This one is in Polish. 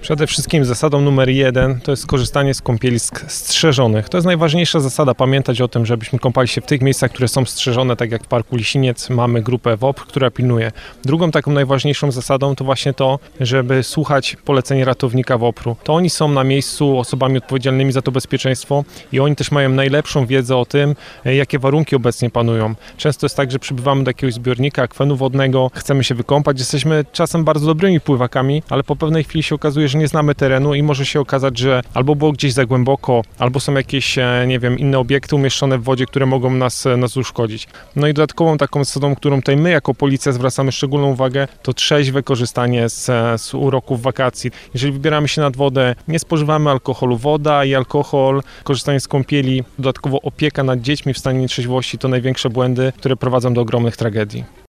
Przede wszystkim zasadą numer 1 to jest korzystanie z kąpielisk strzeżonych. To jest najważniejsza zasada, pamiętać o tym, żebyśmy kąpali się w tych miejscach, które są strzeżone, tak jak w Parku Lisiniec mamy grupę WOPR, która pilnuje. Drugą taką najważniejszą zasadą to właśnie to, żeby słuchać poleceń ratownika WOPR-u. To oni są na miejscu osobami odpowiedzialnymi za to bezpieczeństwo i oni też mają najlepszą wiedzę o tym, jakie warunki obecnie panują. Często jest tak, że przybywamy do jakiegoś zbiornika, akwenu wodnego, chcemy się wykąpać, jesteśmy czasem bardzo dobrymi pływakami, ale po pewnej chwili się okazuje, że nie znamy terenu i może się okazać, że albo było gdzieś za głęboko, albo są jakieś, nie wiem, inne obiekty umieszczone w wodzie, które mogą nas uszkodzić. No i dodatkową taką zasadą, którą tutaj my jako policja zwracamy szczególną uwagę, to trzeźwe korzystanie z uroków wakacji. Jeżeli wybieramy się nad wodę, nie spożywamy alkoholu. Woda i alkohol, korzystanie z kąpieli, dodatkowo opieka nad dziećmi w stanie nietrzeźwości to największe błędy, które prowadzą do ogromnych tragedii.